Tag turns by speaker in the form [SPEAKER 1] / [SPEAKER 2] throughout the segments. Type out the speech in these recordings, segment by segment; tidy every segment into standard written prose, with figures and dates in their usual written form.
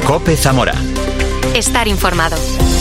[SPEAKER 1] COPE Zamora.
[SPEAKER 2] Estar informado.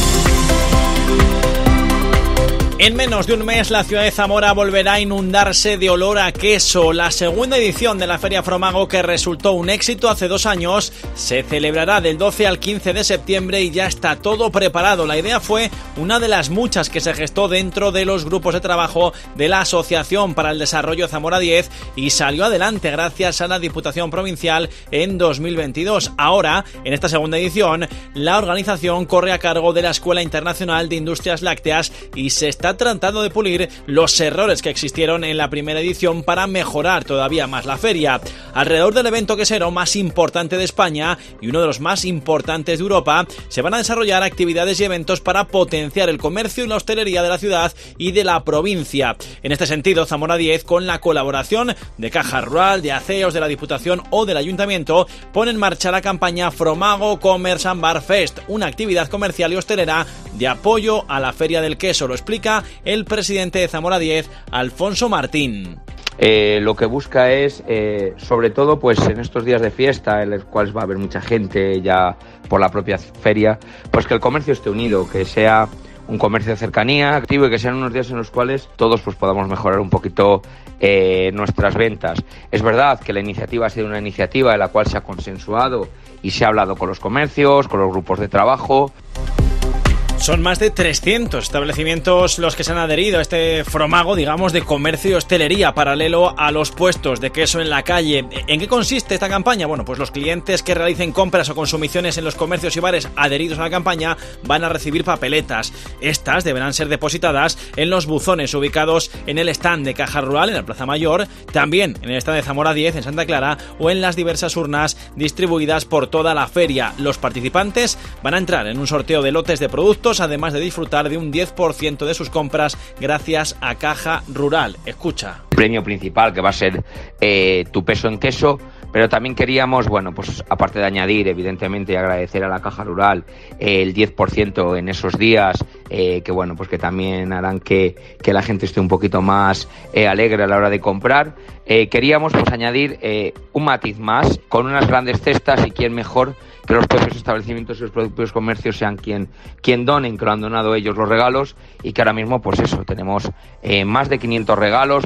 [SPEAKER 3] En menos de un mes la ciudad de Zamora volverá a inundarse de olor a queso. La segunda edición de la Feria Fromago, que resultó un éxito hace 2 años, se celebrará del 12 al 15 de septiembre y ya está todo preparado. La idea fue una de las muchas que se gestó dentro de los grupos de trabajo de la Asociación para el Desarrollo Zamora 10 y salió adelante gracias a la Diputación Provincial en 2022. Ahora, en esta segunda edición, la organización corre a cargo de la Escuela Internacional de Industrias Lácteas y se está tratando de pulir los errores que existieron en la primera edición para mejorar todavía más la feria. Alrededor del evento quesero más importante de España y uno de los más importantes de Europa, se van a desarrollar actividades y eventos para potenciar el comercio y la hostelería de la ciudad y de la provincia. En este sentido, Zamora 10, con la colaboración de Caja Rural, de Aceos, de la Diputación o del Ayuntamiento, pone en marcha la campaña Fromago Commerce and Bar Fest, una actividad comercial y hostelera de apoyo a la Feria del Queso. Lo explica el presidente de Zamora 10, Alfonso Martín.
[SPEAKER 4] Lo que busca es, sobre todo pues en estos días de fiesta, en los cuales va a haber mucha gente ya por la propia feria, pues que el comercio esté unido, que sea un comercio de cercanía, activo, y que sean unos días en los cuales todos pues podamos mejorar un poquito nuestras ventas. Es verdad que la iniciativa ha sido una iniciativa en la cual se ha consensuado y se ha hablado con los comercios, con los grupos de trabajo.
[SPEAKER 3] Son más de 300 establecimientos los que se han adherido a este Fromago, digamos, de comercio y hostelería, paralelo a los puestos de queso en la calle. ¿En qué consiste esta campaña? Bueno, pues los clientes que realicen compras o consumiciones en los comercios y bares adheridos a la campaña van a recibir papeletas. Estas deberán ser depositadas en los buzones ubicados en el stand de Caja Rural, en la Plaza Mayor, también en el stand de Zamora 10, en Santa Clara, o en las diversas urnas distribuidas por toda la feria. Los participantes van a entrar en un sorteo de lotes de productos, además de disfrutar de un 10% de sus compras gracias a Caja Rural. Escucha.
[SPEAKER 4] El premio principal, que va a ser tu peso en queso, pero también queríamos, bueno, pues aparte de añadir, evidentemente, y agradecer a la Caja Rural el 10% en esos días, que bueno, pues que también harán que la gente esté un poquito más alegre a la hora de comprar. Queríamos pues añadir un matiz más, con unas grandes cestas, y quién mejor que los propios establecimientos y los propios comercios sean quien donen, que lo han donado ellos los regalos, y que ahora mismo pues eso, tenemos más de 500 regalos.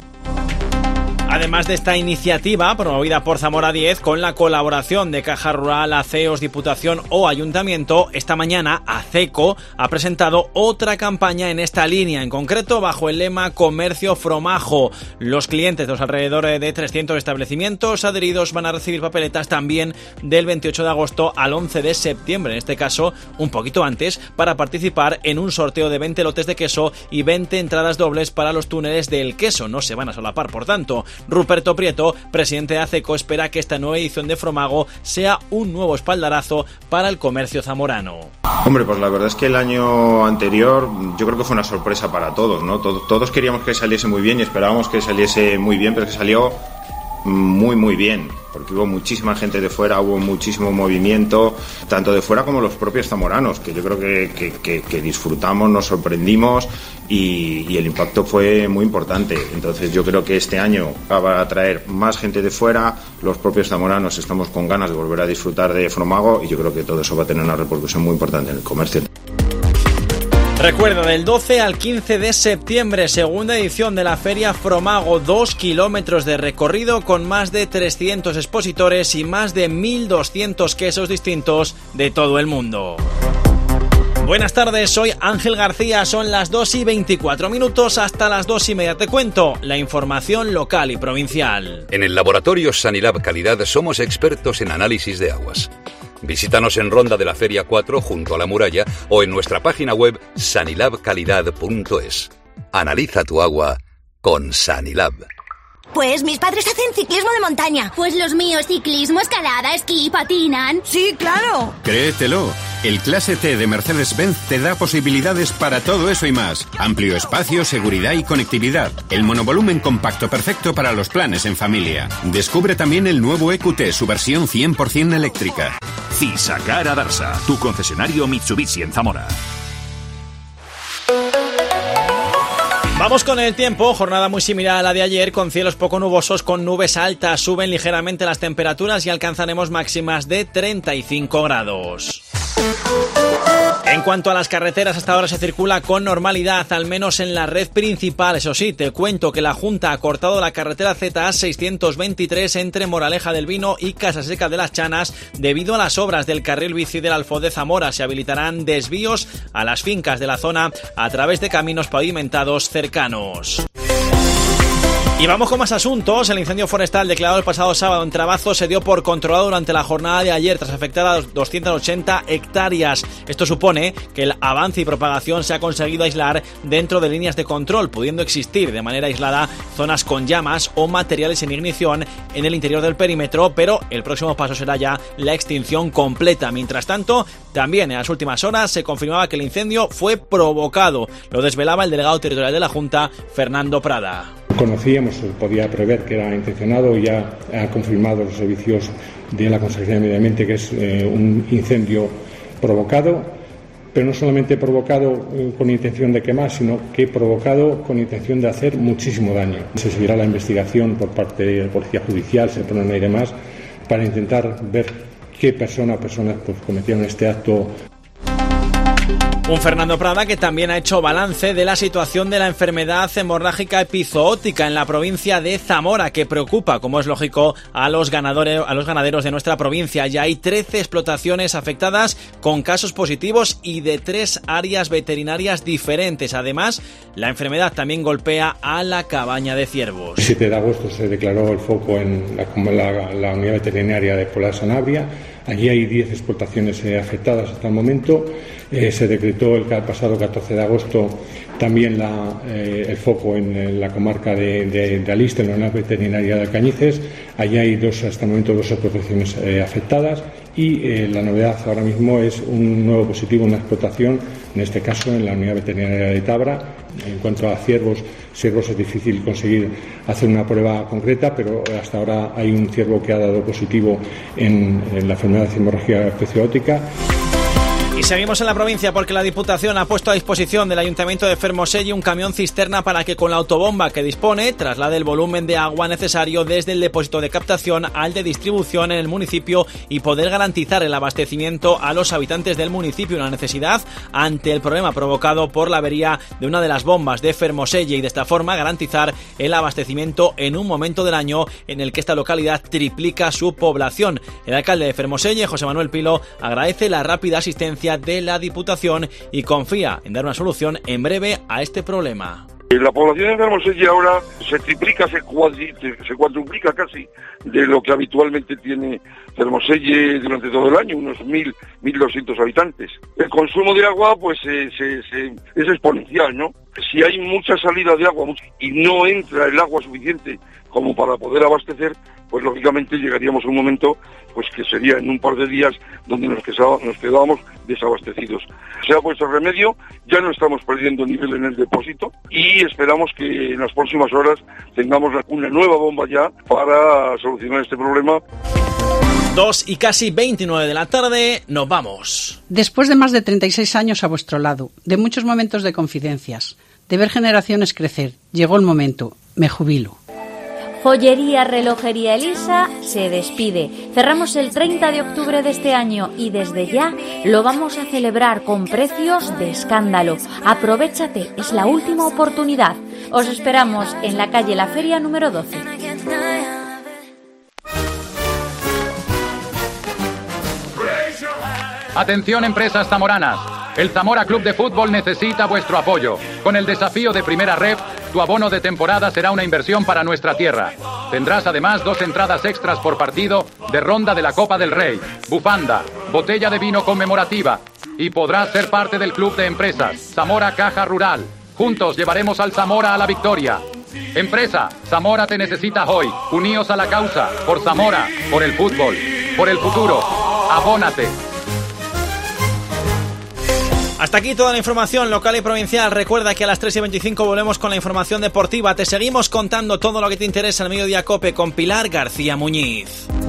[SPEAKER 3] Además de esta iniciativa promovida por Zamora 10 con la colaboración de Caja Rural, Aceos, Diputación o Ayuntamiento, esta mañana ACECO ha presentado otra campaña en esta línea, en concreto bajo el lema Comercio Fromago. Los clientes de los alrededor de 300 establecimientos adheridos van a recibir papeletas también del 28 de agosto al 11 de septiembre, en este caso un poquito antes, para participar en un sorteo de 20 lotes de queso y 20 entradas dobles para los túneles del queso. No se van a solapar, por tanto. Ruperto Prieto, presidente de ACECO, espera que esta nueva edición de Fromago sea un nuevo espaldarazo para el comercio zamorano.
[SPEAKER 5] Hombre, pues la verdad es que el año anterior yo creo que fue una sorpresa para todos, ¿no? Todos queríamos que saliese muy bien y esperábamos que saliese muy bien, pero que salió muy bien, porque hubo muchísima gente de fuera, hubo muchísimo movimiento, tanto de fuera como los propios zamoranos, que yo creo que disfrutamos, nos sorprendimos y el impacto fue muy importante. Entonces yo creo que este año va a traer más gente de fuera, los propios zamoranos estamos con ganas de volver a disfrutar de Fromago y yo creo que todo eso va a tener una repercusión muy importante en el comercio.
[SPEAKER 3] Recuerda, del 12 al 15 de septiembre, segunda edición de la Feria Fromago, 2 kilómetros de recorrido con más de 300 expositores y más de 1.200 quesos distintos de todo el mundo. Buenas tardes, soy Ángel García, son las 2:24, hasta las 2:30 te cuento la información local y provincial.
[SPEAKER 1] En el laboratorio Sanilab Calidad somos expertos en análisis de aguas. Visítanos en Ronda de la Feria 4 junto a la muralla o en nuestra página web sanilabcalidad.es. Analiza tu agua con Sanilab.
[SPEAKER 6] Pues mis padres hacen ciclismo de montaña.
[SPEAKER 7] Pues los míos ciclismo, escalada, esquí, patinan.
[SPEAKER 6] ¡Sí, claro!
[SPEAKER 8] Créetelo, el Clase T de Mercedes-Benz te da posibilidades para todo eso y más. Amplio espacio, seguridad y conectividad. El monovolumen compacto perfecto para los planes en familia. Descubre también el nuevo EQT, su versión 100% eléctrica.
[SPEAKER 9] Cisagara Darsa, tu concesionario Mitsubishi en Zamora.
[SPEAKER 3] Vamos con el tiempo, jornada muy similar a la de ayer, con cielos poco nubosos, con nubes altas, suben ligeramente las temperaturas y alcanzaremos máximas de 35 grados. En cuanto a las carreteras, hasta ahora se circula con normalidad, al menos en la red principal. Eso sí, te cuento que la Junta ha cortado la carretera ZA 623 entre Moraleja del Vino y Casaseca de las Chanas debido a las obras del carril bici del Alfoz de Zamora. Se habilitarán desvíos a las fincas de la zona a través de caminos pavimentados cercanos. Y vamos con más asuntos. El incendio forestal declarado el pasado sábado en Trabazo se dio por controlado durante la jornada de ayer tras afectar a 280 hectáreas. Esto supone que el avance y propagación se ha conseguido aislar dentro de líneas de control, pudiendo existir de manera aislada zonas con llamas o materiales en ignición en el interior del perímetro, pero el próximo paso será ya la extinción completa. Mientras tanto, también en las últimas horas se confirmaba que el incendio fue provocado. Lo desvelaba el delegado territorial de la Junta, Fernando Prada.
[SPEAKER 10] Conocíamos, se podía prever que era intencionado y ya han confirmado los servicios de la Consejería de Medio Ambiente que es un incendio provocado, pero no solamente provocado con intención de quemar, sino que provocado con intención de hacer muchísimo daño. Se seguirá la investigación por parte de la Policía Judicial, se ponen y demás, para intentar ver qué persona o personas cometieron este acto.
[SPEAKER 3] Un Fernando Prada que también ha hecho balance de la situación de la enfermedad hemorrágica epizootica en la provincia de Zamora, que preocupa, como es lógico, a los ganaderos de nuestra provincia. Ya hay 13 explotaciones afectadas con casos positivos y de 3 áreas veterinarias diferentes. Además, la enfermedad también golpea a la cabaña de ciervos.
[SPEAKER 10] El 7 de agosto se declaró el foco en la unidad veterinaria de Pola de Sanabria. Allí hay 10 explotaciones afectadas hasta el momento. Se decretó el pasado 14 de agosto también el foco en la comarca de Aliste, en la unidad veterinaria de Alcañices. Allí hay hasta el momento 2 explotaciones afectadas y la novedad ahora mismo es un nuevo positivo, una explotación, en este caso en la unidad veterinaria de Tabra. En cuanto a ciervos es difícil conseguir hacer una prueba concreta, pero hasta ahora hay un ciervo que ha dado positivo en la enfermedad hemorrágica epizootica.
[SPEAKER 3] Y seguimos en la provincia porque la Diputación ha puesto a disposición del Ayuntamiento de Fermoselle un camión cisterna para que con la autobomba que dispone traslade el volumen de agua necesario desde el depósito de captación al de distribución en el municipio y poder garantizar el abastecimiento a los habitantes del municipio, una necesidad ante el problema provocado por la avería de una de las bombas de Fermoselle y de esta forma garantizar el abastecimiento en un momento del año en el que esta localidad triplica su población. El alcalde de Fermoselle, José Manuel Pilo, agradece la rápida asistencia de la Diputación y confía en dar una solución en breve a este problema.
[SPEAKER 11] La población de Fermoselle ahora se triplica, se cuadruplica casi de lo que habitualmente tiene Fermoselle durante todo el año, unos 1.200 habitantes. El consumo de agua pues es exponencial, ¿no? Si hay mucha salida de agua y no entra el agua suficiente como para poder abastecer, pues lógicamente llegaríamos a un momento pues que sería en un par de días donde nos quedábamos desabastecidos. Se ha puesto remedio, ya no estamos perdiendo nivel en el depósito y esperamos que en las próximas horas tengamos una nueva bomba ya para solucionar este problema.
[SPEAKER 3] 2 y casi 29 de la tarde, nos vamos.
[SPEAKER 12] Después de más de 36 años a vuestro lado, de muchos momentos de confidencias, de ver generaciones crecer, llegó el momento, me jubilo.
[SPEAKER 13] Joyería Relojería Elisa se despide. Cerramos el 30 de octubre de este año y desde ya lo vamos a celebrar con precios de escándalo. Aprovéchate, es la última oportunidad. Os esperamos en la calle La Feria número 12.
[SPEAKER 14] Atención empresas zamoranas. El Zamora Club de Fútbol necesita vuestro apoyo. Con el desafío de Primera Ref, tu abono de temporada será una inversión para nuestra tierra. Tendrás además 2 entradas extras por partido de ronda de la Copa del Rey, bufanda, botella de vino conmemorativa y podrás ser parte del club de empresas Zamora Caja Rural. Juntos llevaremos al Zamora a la victoria. Empresa, Zamora te necesita hoy. Uníos a la causa, por Zamora, por el fútbol, por el futuro. Abónate.
[SPEAKER 3] Hasta aquí toda la información local y provincial. Recuerda que a las 3:25 volvemos con la información deportiva. Te seguimos contando todo lo que te interesa en Mediodía Cope con Pilar García Muñiz.